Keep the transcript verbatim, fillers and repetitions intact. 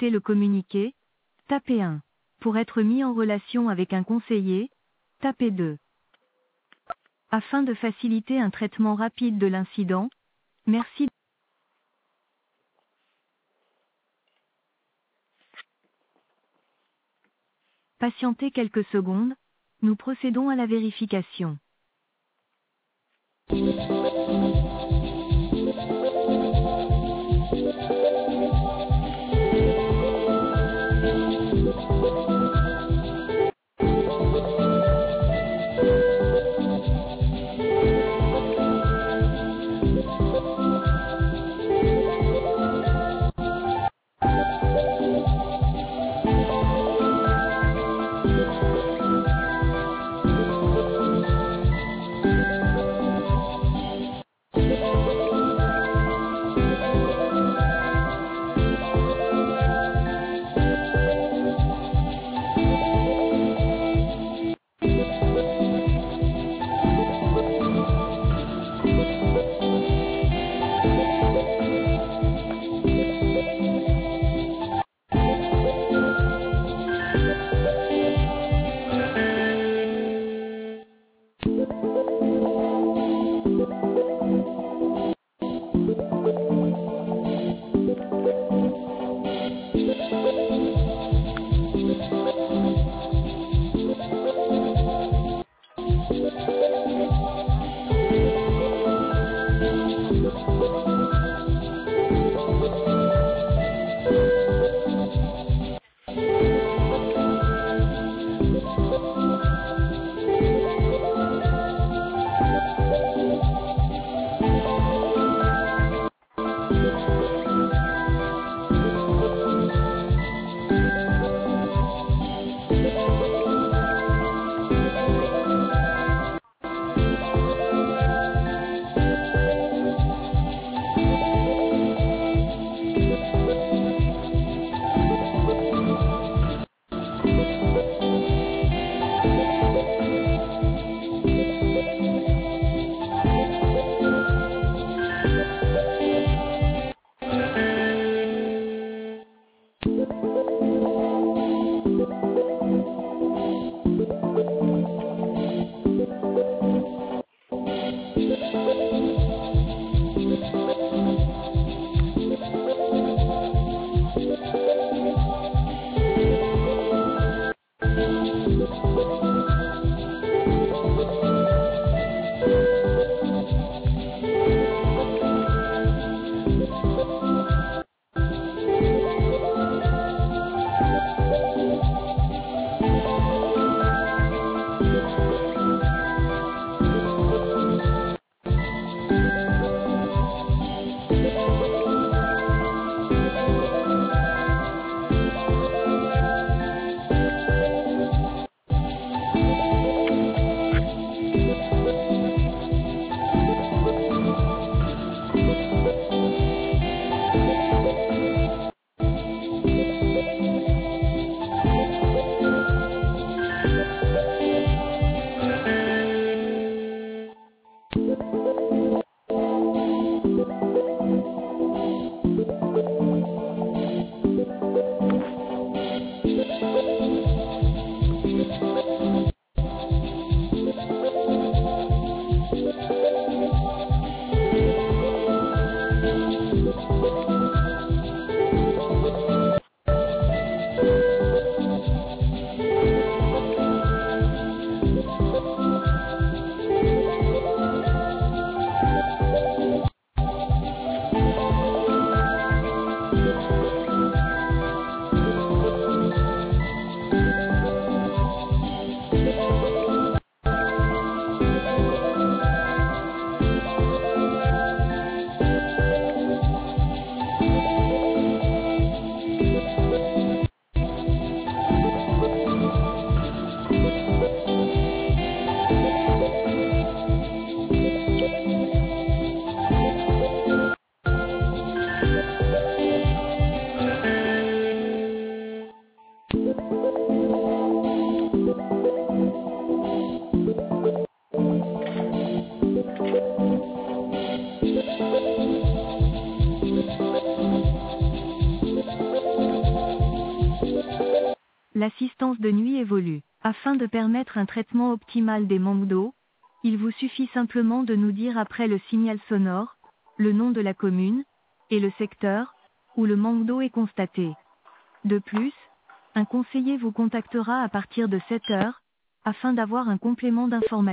souhaitez le communiquer, tapez un. Pour être mis en relation avec un conseiller, tapez deux. Afin de faciliter un traitement rapide de l'incident, merci. Patientez quelques secondes, nous procédons à la vérification. L'assistance de nuit évolue. Afin de permettre un traitement optimal des manques d'eau, il vous suffit simplement de nous dire après le signal sonore, le nom de la commune, et le secteur, où le manque d'eau est constaté. De plus, un conseiller vous contactera à partir de sept heures, afin d'avoir un complément d'information.